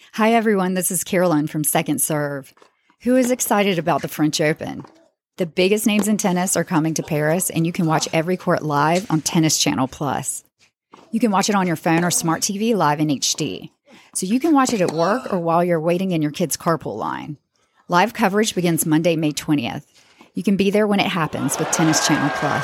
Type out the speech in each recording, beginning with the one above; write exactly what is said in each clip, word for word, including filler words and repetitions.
Hi, everyone. This is Carolyn from Second Serve. Who is excited about the French Open? The biggest names in tennis are coming to Paris, and you can watch every court live on Tennis Channel Plus. You can watch it on your phone or smart T V live in H D. So you can watch it at work or while you're waiting in your kid's carpool line. Live coverage begins Monday, May twentieth. You can be there when it happens with Tennis Channel Plus.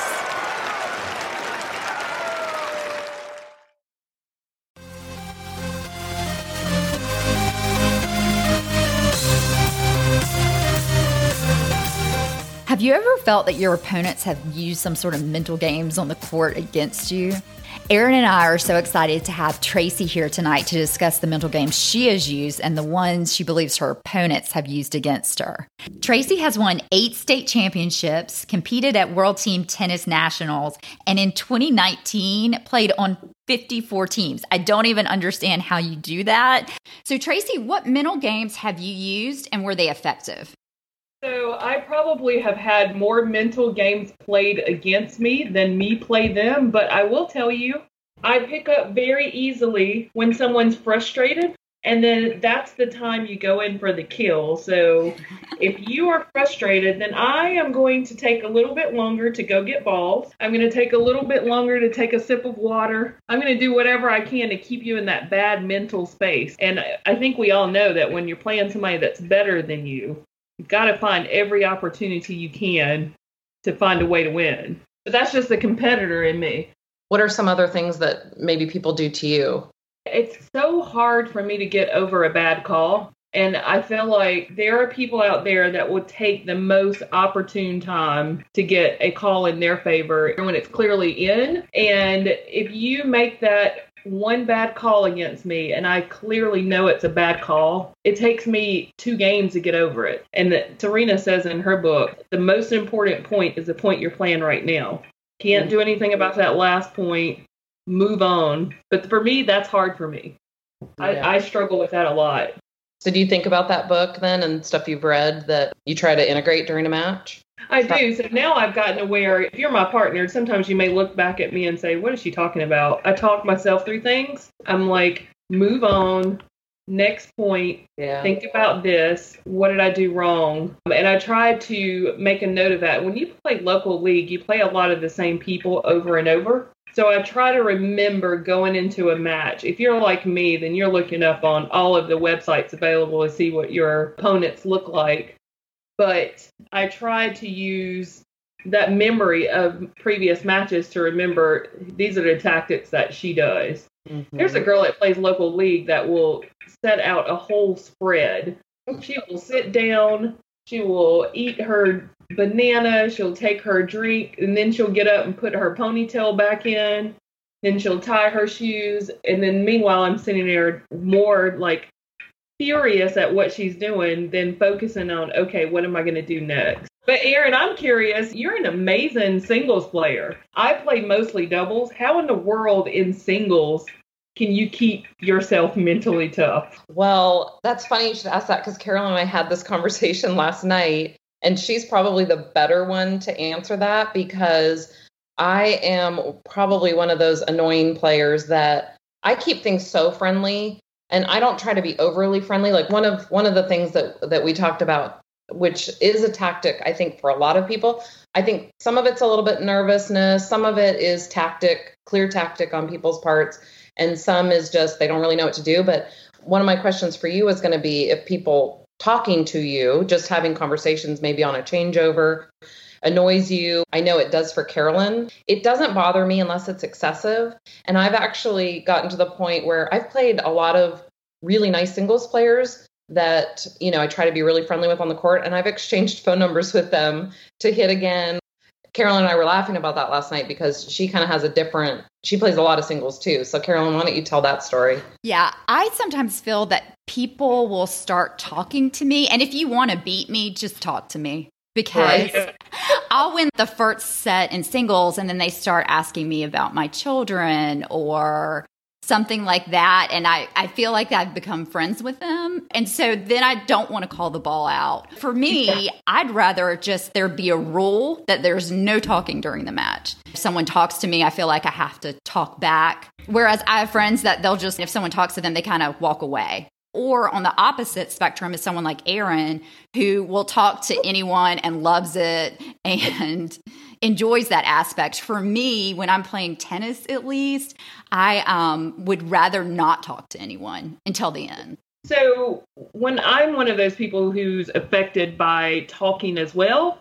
Have you ever felt that your opponents have used some sort of mental games on the court against you? Erin and I are so excited to have Tracy here tonight to discuss the mental games she has used and the ones she believes her opponents have used against her. Tracy has won eight state championships, competed at World Team Tennis Nationals, and in twenty nineteen played on fifty-four teams. I don't even understand how you do that. So Tracy, what mental games have you used and were they effective? So I probably have had more mental games played against me than me play them, but I will tell you, I pick up very easily when someone's frustrated, and then that's the time you go in for the kill. So if you are frustrated, then I am going to take a little bit longer to go get balls. I'm going to take a little bit longer to take a sip of water. I'm going to do whatever I can to keep you in that bad mental space. And I think we all know that when you're playing somebody that's better than you, you've got to find every opportunity you can to find a way to win. But that's just the competitor in me. What are some other things that maybe people do to you? It's so hard for me to get over a bad call. And I feel like there are people out there that will take the most opportune time to get a call in their favor when it's clearly in. And if you make that one bad call against me and I clearly know it's a bad call, it takes me two games to get over it. And that Serena says in her book, the most important point is the point you're playing right now. Can't do anything about that last point. Move on. But for me, that's hard for me. Yeah. I, I struggle with that a lot. So do you think about that book then and stuff you've read that you try to integrate during a match? I do. So now I've gotten aware, if you're my partner, sometimes you may look back at me and say, what is she talking about? I talk myself through things. I'm like, move on. Next point. Yeah. Think about this. What did I do wrong? And I try to make a note of that. When you play local league, you play a lot of the same people over and over. So I try to remember going into a match. If you're like me, then you're looking up on all of the websites available to see what your opponents look like. But I try to use that memory of previous matches to remember these are the tactics that she does. Mm-hmm. There's a girl that plays local league that will set out a whole spread. She will sit down, she will eat her banana, she'll take her drink, and then she'll get up and put her ponytail back in. Then she'll tie her shoes. And then meanwhile, I'm sitting there more like furious at what she's doing than focusing on, okay, what am I going to do next? But Erin, I'm curious, you're an amazing singles player. I play mostly doubles. How in the world in singles can you keep yourself mentally tough? Well, that's funny you should ask that because Carolyn and I had this conversation last night, and she's probably the better one to answer that because I am probably one of those annoying players that I keep things so friendly. And I don't try to be overly friendly. Like one of one of the things that, that we talked about, which is a tactic, I think, for a lot of people. I think some of it's a little bit nervousness. Some of it is tactic, clear tactic on people's parts. And some is just they don't really know what to do. But one of my questions for you is going to be if people talking to you, just having conversations maybe on a changeover, annoys you. I know it does for Carolyn. It doesn't bother me unless it's excessive. And I've actually gotten to the point where I've played a lot of really nice singles players that, you know, I try to be really friendly with on the court. And I've exchanged phone numbers with them to hit again. Carolyn and I were laughing about that last night because she kind of has a different, she plays a lot of singles too. So Carolyn, why don't you tell that story? Yeah, I sometimes feel that people will start talking to me. And if you want to beat me, just talk to me. Because right. I'll win the first set in singles and then they start asking me about my children or something like that. And I, I feel like I've become friends with them. And so then I don't want to call the ball out. For me, yeah. I'd rather just there be a rule that there's no talking during the match. If someone talks to me, I feel like I have to talk back. Whereas I have friends that they'll just, if someone talks to them, they kind of walk away. Or on the opposite spectrum is someone like Erin, who will talk to anyone and loves it and enjoys that aspect. For me, when I'm playing tennis, at least, I um, would rather not talk to anyone until the end. So when I'm one of those people who's affected by talking as well,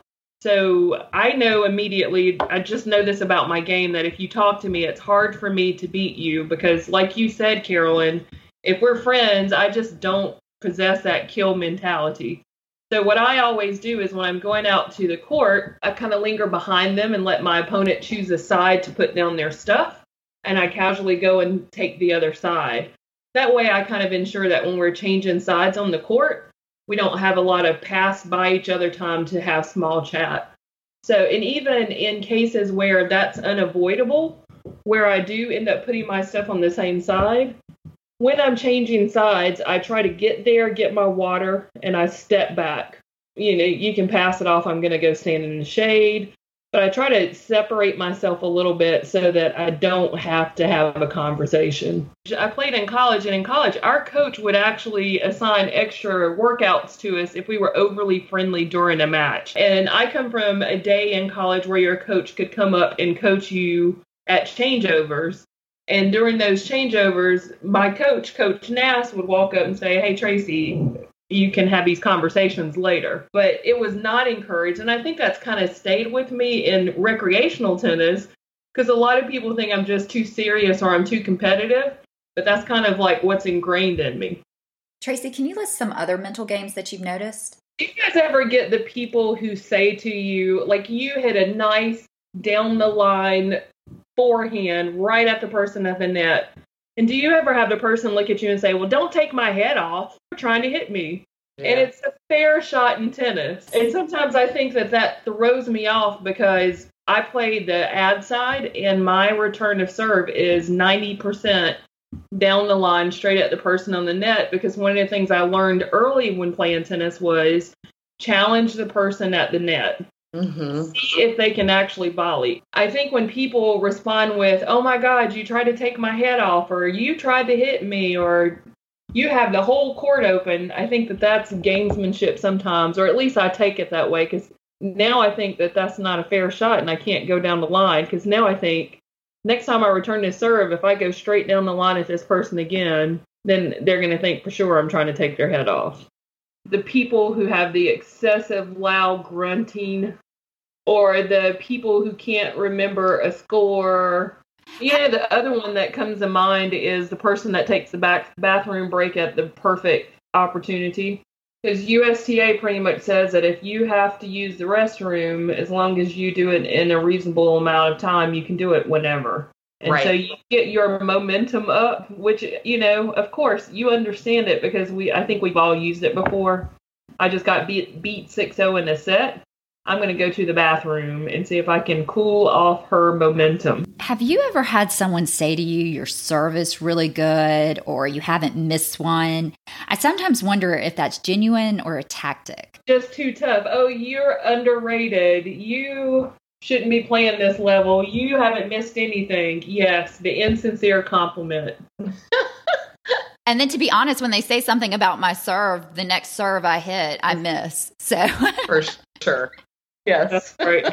so I know immediately, I just know this about my game, that if you talk to me, it's hard for me to beat you because, like you said, Carolyn, if we're friends, I just don't possess that kill mentality. So what I always do is when I'm going out to the court, I kind of linger behind them and let my opponent choose a side to put down their stuff. And I casually go and take the other side. That way I kind of ensure that when we're changing sides on the court, we don't have a lot of pass by each other time to have small chat. So, and even in cases where that's unavoidable, where I do end up putting my stuff on the same side, when I'm changing sides, I try to get there, get my water, and I step back. You know, you can pass it off. I'm going to go stand in the shade. But I try to separate myself a little bit so that I don't have to have a conversation. I played in college, and in college, our coach would actually assign extra workouts to us if we were overly friendly during a match. And I come from a day in college where your coach could come up and coach you at changeovers. And during those changeovers, my coach, Coach Nass, would walk up and say, "Hey, Tracy, you can have these conversations later." But it was not encouraged. And I think that's kind of stayed with me in recreational tennis because a lot of people think I'm just too serious or I'm too competitive. But that's kind of like what's ingrained in me. Tracy, can you list some other mental games that you've noticed? Do you guys ever get the people who say to you, like, you hit a nice down the line forehand right at the person at the net? And do you ever have the person look at you and say, "Well, don't take my head off. You're trying to hit me." Yeah. And it's a fair shot in tennis. And sometimes I think that that throws me off because I play the ad side and my return of serve is ninety percent down the line straight at the person on the net, because one of the things I learned early when playing tennis was challenge the person at the net. Mm-hmm. See if they can actually volley. I think when people respond with, "Oh my God, you tried to take my head off," or "You tried to hit me," or "You have the whole court open," I think that that's gamesmanship sometimes, or at least I take it that way, because now I think that that's not a fair shot and I can't go down the line, because now I think next time I return this serve, if I go straight down the line at this person again, then they're going to think for sure I'm trying to take their head off. The people who have the excessive loud grunting, or the people who can't remember a score. Yeah, the other one that comes to mind is the person that takes the back bathroom break at the perfect opportunity. Because U S T A pretty much says that if you have to use the restroom, as long as you do it in a reasonable amount of time, you can do it whenever. And right. So you get your momentum up, which, you know, of course, you understand it because we, I think we've all used it before. I just got beat, beat six oh in a set. I'm going to go to the bathroom and see if I can cool off her momentum. Have you ever had someone say to you, your serve is really good, or you haven't missed one? I sometimes wonder if that's genuine or a tactic. Just too tough. "Oh, you're underrated. You shouldn't be playing this level. You haven't missed anything." Yes, the insincere compliment. And then, to be honest, when they say something about my serve, the next serve I hit, I miss. So for sure. Yes. That's right.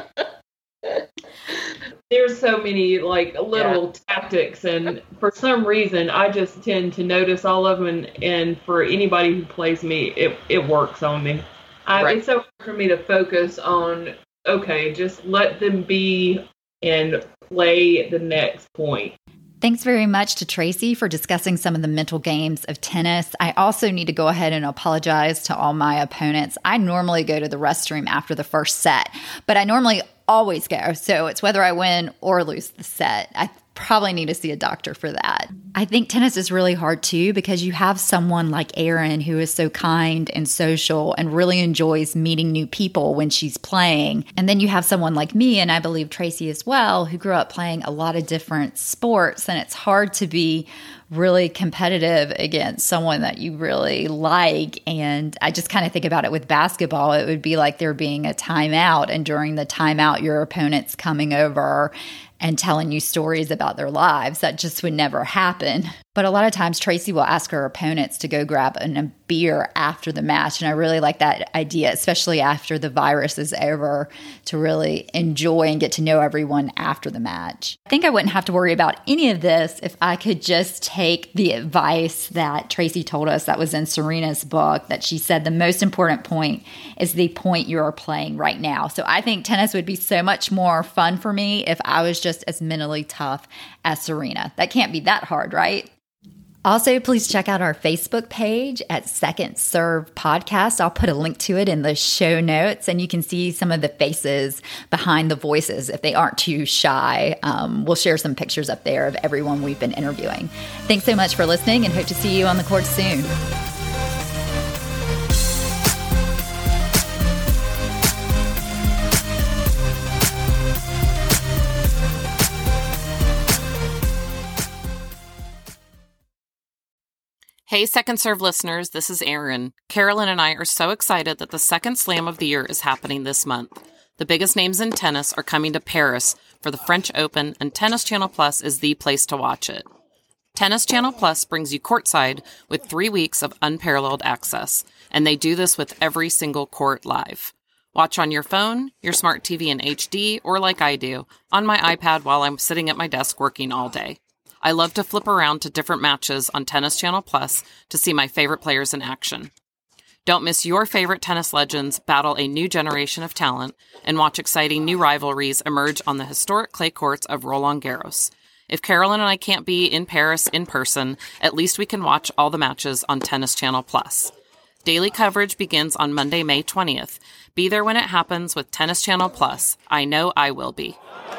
There's so many like little yeah. tactics, and for some reason I just tend to notice all of them, and, and for anybody who plays me, it, it works on me. I, right. It's so hard for me to focus on, okay, just let them be and play the next point. Thanks very much to Tracy for discussing some of the mental games of tennis. I also need to go ahead and apologize to all my opponents. I normally go to the restroom after the first set, but I normally always go. So it's whether I win or lose the set. I probably need to see a doctor for that. I think tennis is really hard too, because you have someone like Erin who is so kind and social and really enjoys meeting new people when she's playing. And then you have someone like me, and I believe Tracy as well, who grew up playing a lot of different sports. And it's hard to be really competitive against someone that you really like. And I just kind of think about it with basketball. It would be like there being a timeout, and during the timeout, your opponent's coming over and telling you stories about their lives. That just would never happen. But a lot of times Tracy will ask her opponents to go grab an, a beer after the match. And I really like that idea, especially after the virus is over, to really enjoy and get to know everyone after the match. I think I wouldn't have to worry about any of this if I could just take the advice that Tracy told us that was in Serena's book, that she said the most important point is the point you are playing right now. So I think tennis would be so much more fun for me if I was just as mentally tough as Serena. That can't be that hard, right? Also, please check out our Facebook page at Second Serve Podcast. I'll put a link to it in the show notes, and you can see some of the faces behind the voices if they aren't too shy. Um, we'll share some pictures up there of everyone we've been interviewing. Thanks so much for listening, and hope to see you on the court soon. Hey, Second Serve listeners, this is Erin. Carolyn and I are so excited that the second slam of the year is happening this month. The biggest names in tennis are coming to Paris for the French Open, and Tennis Channel Plus is the place to watch it. Tennis Channel Plus brings you courtside with three weeks of unparalleled access, and they do this with every single court live. Watch on your phone, your smart T V in H D, or like I do, on my iPad while I'm sitting at my desk working all day. I love to flip around to different matches on Tennis Channel Plus to see my favorite players in action. Don't miss your favorite tennis legends battle a new generation of talent and watch exciting new rivalries emerge on the historic clay courts of Roland Garros. If Carolyn and I can't be in Paris in person, at least we can watch all the matches on Tennis Channel Plus. Daily coverage begins on Monday, May twentieth. Be there when it happens with Tennis Channel Plus. I know I will be.